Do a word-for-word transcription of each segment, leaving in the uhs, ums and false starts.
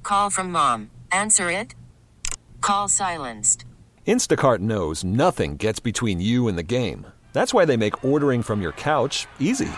Call from mom. Answer it. Call silenced. Instacart knows nothing gets between you and the game. That's why they make ordering from your couch easy.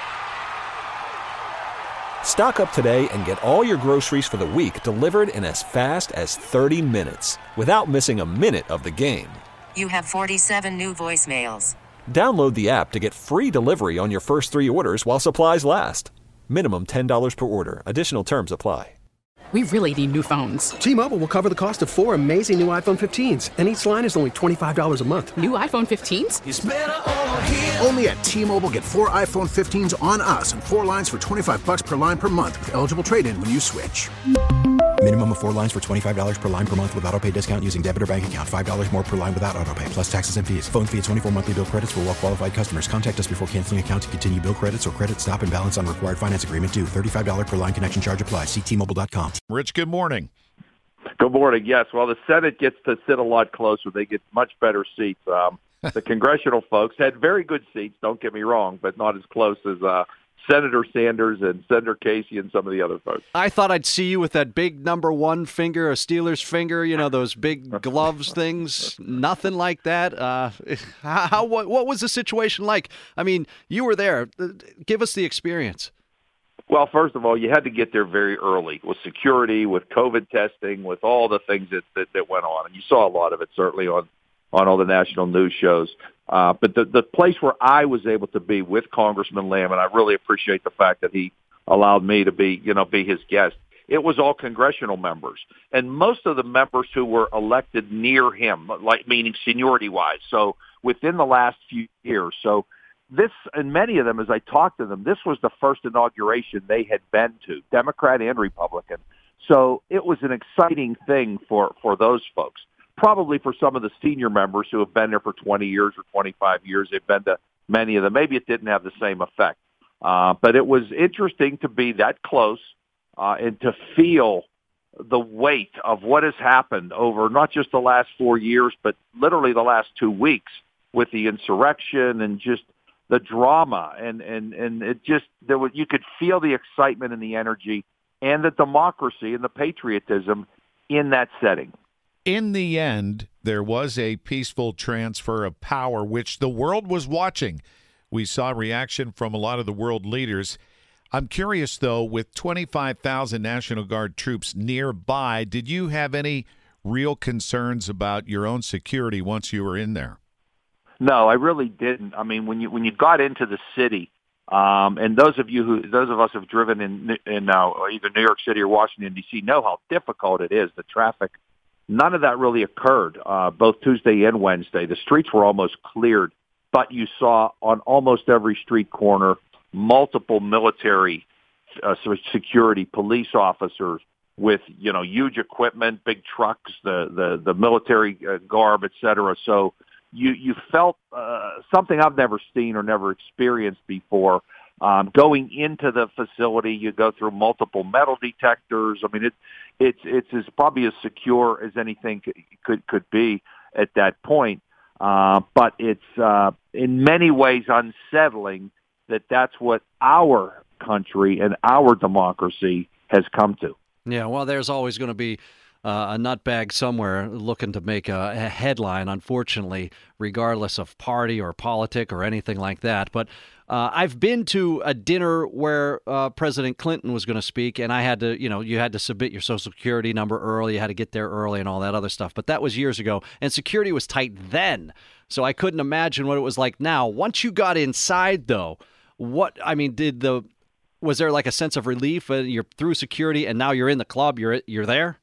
Stock up today and get all your groceries for the week delivered in as fast as thirty minutes without missing a minute of the game. You have forty-seven new voicemails. Download the app to get free delivery on your first three orders while supplies last. Minimum ten dollars per order. Additional terms apply. We really need new phones. T-Mobile will cover the cost of four amazing new iPhone fifteens, and each line is only twenty-five dollars a month. New iPhone fifteens? It's better over here. Only at T-Mobile, get four iPhone fifteens on us and four lines for twenty-five bucks per line per month with eligible trade-in when you switch. Minimum of four lines for twenty-five dollars per line per month with autopay discount using debit or bank account. five dollars more per line without autopay, plus taxes and fees. Phone fee at twenty-four monthly bill credits for well-qualified customers. Contact us before canceling account to continue bill credits or credit stop and balance on required finance agreement due. thirty-five dollars per line connection charge applies. See T Mobile dot com. Rich, good morning. Good morning. Yes, well, the Senate gets to sit a lot closer. They get much better seats. Um, the congressional folks had very good seats, don't get me wrong, but not as close as uh, Senator Sanders and Senator Casey and some of the other folks. I thought I'd see you with that big number one finger, a Steelers finger, you know, those big gloves things. Nothing like that. Uh, how what, what was the situation like? I mean, you were there. Give us the experience. Well, first of all, you had to get there very early with security, with COVID testing, with all the things that, that, that went on. And you saw a lot of it, certainly, on, on all the national news shows. Uh, but the, the place where I was able to be with Congressman Lamb, and I really appreciate the fact that he allowed me to be, you know, be his guest, it was all congressional members. And most of the members who were elected near him, like meaning seniority-wise, so within the last few years. So this, and many of them, as I talked to them, this was the first inauguration they had been to, Democrat and Republican. So it was an exciting thing for, for those folks. Probably for some of the senior members who have been there for twenty years or twenty-five years, they've been to many of them. Maybe it didn't have the same effect. Uh, but it was interesting to be that close uh, and to feel the weight of what has happened over not just the last four years, but literally the last two weeks with the insurrection and just the drama. And, and, and it just, there was, you could feel the excitement and the energy and the democracy and the patriotism in that setting. In the end, there was a peaceful transfer of power, which the world was watching. We saw reaction from a lot of the world leaders. I'm curious, though, with twenty-five thousand National Guard troops nearby, did you have any real concerns about your own security once you were in there? No, I really didn't. I mean, when you when you got into the city, um, and those of you who those of us who have driven in in uh, either New York City or Washington D C know how difficult it is. The traffic. None of that really occurred, uh, both Tuesday and Wednesday. The streets were almost cleared, but you saw on almost every street corner multiple military uh, security police officers with, you know, huge equipment, big trucks, the, the, the military uh, garb, et cetera. So you, you felt uh, something I've never seen or never experienced before. Um, going into the facility, you go through multiple metal detectors. I mean, it, it's it's as probably as secure as anything could could, could be at that point. Uh, but it's uh, in many ways unsettling that that's what our country and our democracy has come to. Yeah, well, there's always going to be Uh, a nutbag somewhere looking to make a, a headline, unfortunately, regardless of party or politic or anything like that. But uh, I've been to a dinner where uh, President Clinton was going to speak, and I had to, you know, you had to submit your Social Security number early, you had to get there early and all that other stuff. But that was years ago, and security was tight then. So I couldn't imagine what it was like now. Once you got inside, though, what, I mean, did the, was there like a sense of relief? Uh, you're through security, and now you're in the club, you're you're there?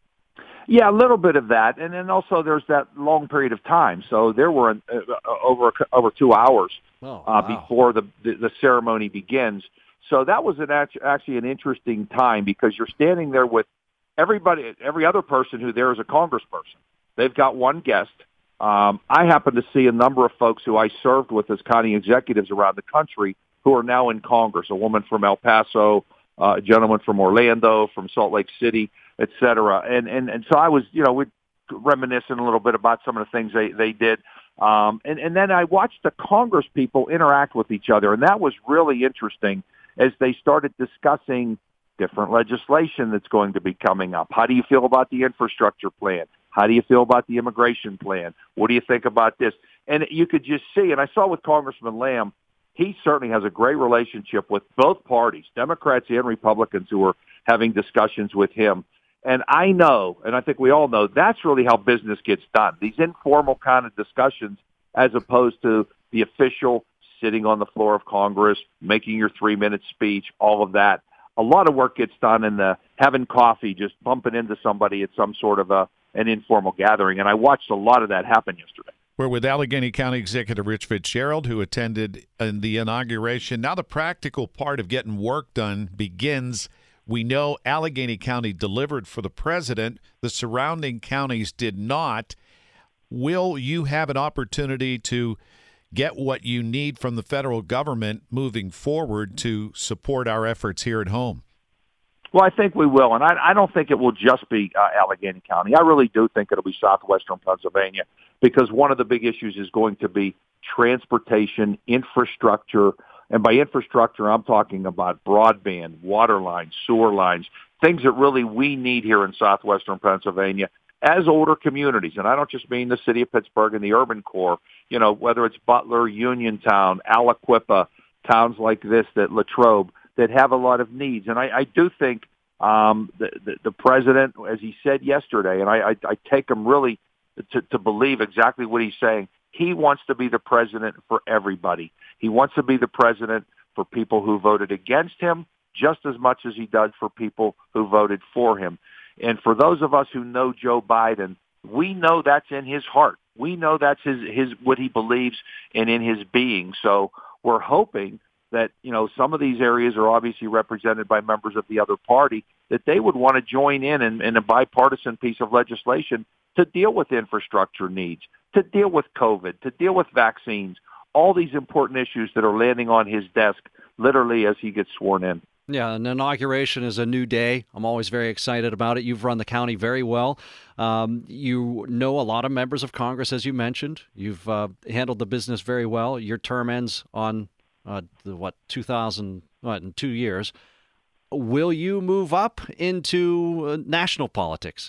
Yeah, a little bit of that, and then also there's that long period of time. So there were uh, over over two hours oh, wow. uh, before the, the the ceremony begins. So that was an actually an interesting time because you're standing there with everybody, every other person who there is a congressperson. They've got one guest. Um, I happen to see a number of folks who I served with as county executives around the country who are now in Congress. A woman from El Paso, uh, a gentleman from Orlando, from Salt Lake City, et cetera. And, and, and so I was, you know, we'd reminiscing a little bit about some of the things they, they did. Um, and, and then I watched the Congress people interact with each other. And that was really interesting as they started discussing different legislation that's going to be coming up. How do you feel about the infrastructure plan? How do you feel about the immigration plan? What do you think about this? And you could just see, and I saw with Congressman Lamb, he certainly has a great relationship with both parties, Democrats and Republicans, who are having discussions with him. And I know, and I think we all know, that's really how business gets done. These informal kind of discussions as opposed to the official sitting on the floor of Congress, making your three-minute speech, all of that. A lot of work gets done in the having coffee, just bumping into somebody at some sort of a an informal gathering. And I watched a lot of that happen yesterday. We're with Allegheny County Executive Rich Fitzgerald, who attended in the inauguration. Now the practical part of getting work done begins. We know Allegheny County delivered for the president. The surrounding counties did not. Will you have an opportunity to get what you need from the federal government moving forward to support our efforts here at home? Well, I think we will, and I, I don't think it will just be uh, Allegheny County. I really do think it'll be southwestern Pennsylvania, because one of the big issues is going to be transportation, infrastructure, and by infrastructure, I'm talking about broadband, water lines, sewer lines, things that really we need here in southwestern Pennsylvania as older communities. And I don't just mean the city of Pittsburgh and the urban core, you know, whether it's Butler, Uniontown, Aliquippa, towns like this, that Latrobe, that have a lot of needs. And I, I do think um, the, the, the president, as he said yesterday, and I, I, I take him really to, to believe exactly what he's saying, he wants to be the president for everybody. He wants to be the president for people who voted against him just as much as he does for people who voted for him. And for those of us who know Joe Biden, we know that's in his heart. We know that's his, his what he believes and in his being. So we're hoping that, you know, some of these areas are obviously represented by members of the other party, that they would want to join in in, in a bipartisan piece of legislation to deal with infrastructure needs, to deal with COVID, to deal with vaccines, all these important issues that are landing on his desk literally as he gets sworn in. Yeah, an inauguration is a new day. I'm always very excited about it. You've run the county very well. Um, you know a lot of members of Congress, as you mentioned. You've uh, handled the business very well. Your term ends on, uh, the, what, two thousand, what, in two years. Will you move up into uh, national politics?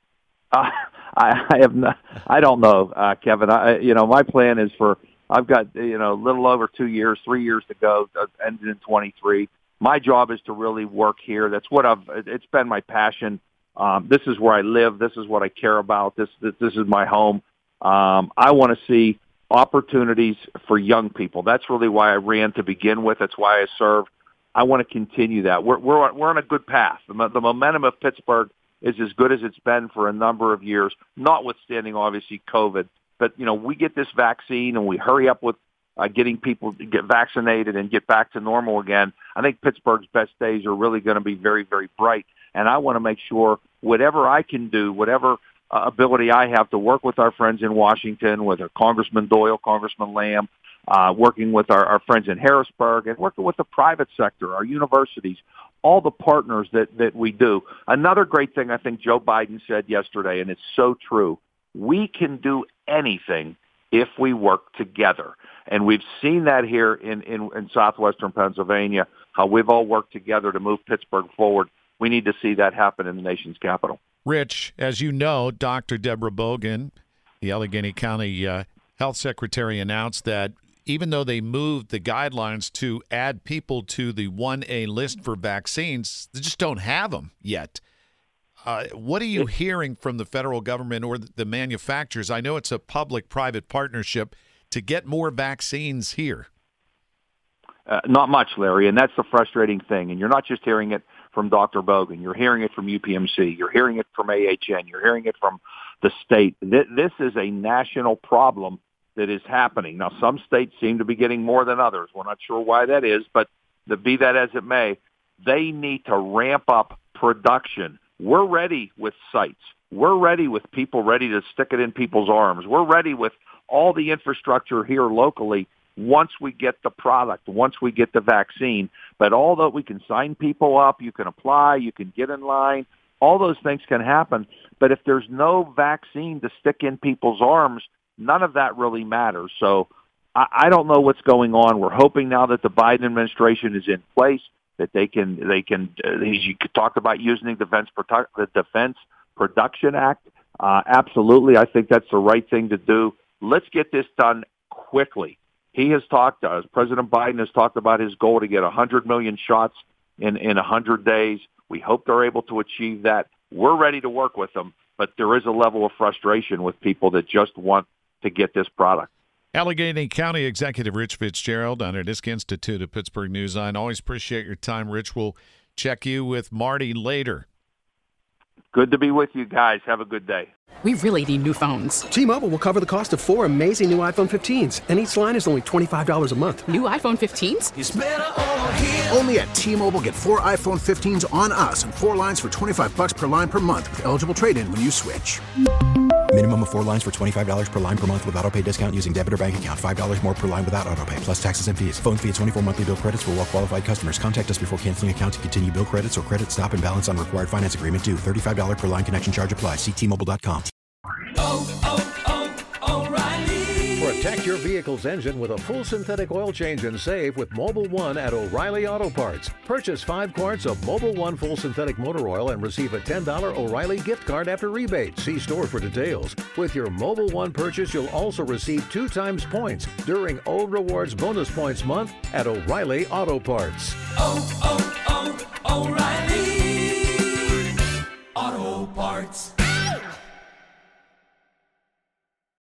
Uh, I, I have not. I don't know, uh, Kevin. I, you know, my plan is for. I've got you know a little over two years, three years to go. Uh, ended in twenty-three. My job is to really work here. That's what I've. It's been my passion. Um, this is where I live. This is what I care about. This this, this is my home. Um, I want to see opportunities for young people. That's really why I ran to begin with. That's why I served. I want to continue that. We're we're we're on a good path. The, the momentum of Pittsburgh is as good as it's been for a number of years, notwithstanding obviously COVID. But you know, we get this vaccine and we hurry up with uh, getting people to get vaccinated and get back to normal again. I think Pittsburgh's best days are really going to be very, very bright. And I want to make sure whatever I can do, whatever uh, ability I have to work with our friends in Washington, with our Congressman Doyle, Congressman Lamb, uh, working with our, our friends in Harrisburg, and working with the private sector, our universities, all the partners that, that we do. Another great thing I think Joe Biden said yesterday, and it's so true, we can do anything if we work together. And we've seen that here in, in, in southwestern Pennsylvania, how we've all worked together to move Pittsburgh forward. We need to see that happen in the nation's capital. Rich, as you know, Doctor Deborah Bogan, the Allegheny County uh, Health Secretary, announced that even though they moved the guidelines to add people to the one A list for vaccines, they just don't have them yet. Uh, what are you hearing from the federal government or the manufacturers? I know it's a public-private partnership to get more vaccines here. Uh, not much, Larry, and that's the frustrating thing. And you're not just hearing it from Doctor Bogan. You're hearing it from U P M C. You're hearing it from A H N. You're hearing it from the state. This is a national problem that is happening. Now, some states seem to be getting more than others. We're not sure why that is, but to be that as it may, they need to ramp up production. We're ready with sites. We're ready with people ready to stick it in people's arms. We're ready with all the infrastructure here locally once we get the product, once we get the vaccine. But although we can sign people up, you can apply, you can get in line, all those things can happen. But if there's no vaccine to stick in people's arms, none of that really matters. So I, I don't know what's going on. We're hoping now that the Biden administration is in place that they can they can. Uh, you talked about using the Defense Produ- the Defense Production Act. Uh, absolutely, I think that's the right thing to do. Let's get this done quickly. He has talked, uh, President Biden has talked about his goal to get one hundred million shots in, in one hundred days. We hope they're able to achieve that. We're ready to work with them, but there is a level of frustration with people that just want to get this product. Allegheny County Executive Rich Fitzgerald on our Disc Institute of Pittsburgh News Line. Always appreciate your time, Rich. We'll check you with Marty later. Good to be with you guys. Have a good day. We really need new phones. T-Mobile will cover the cost of four amazing new iPhone fifteens, and each line is only twenty-five dollars a month. New iPhone fifteens? It's better over here. Only at T-Mobile, get four iPhone fifteens on us and four lines for twenty-five bucks per line per month with eligible trade-in when you switch. Minimum of four lines for twenty-five dollars per line per month with autopay discount using debit or bank account. five dollars more per line without autopay, plus taxes and fees. Phone fee at twenty-four monthly bill credits for well-qualified customers. Contact us before canceling account to continue bill credits or credit stop and balance on required finance agreement due. thirty-five dollars per line connection charge applies. See T Mobile dot com. Oh, oh, oh, O'Reilly. Protect your vehicle's engine with a full synthetic oil change and save with Mobil one at O'Reilly Auto Parts. Purchase five quarts of Mobil one full synthetic motor oil and receive a ten dollars O'Reilly gift card after rebate. See store for details. With your Mobil one purchase, you'll also receive two times points during O Rewards Bonus Points Month at O'Reilly Auto Parts. Oh, oh, oh, O'Reilly Auto Parts.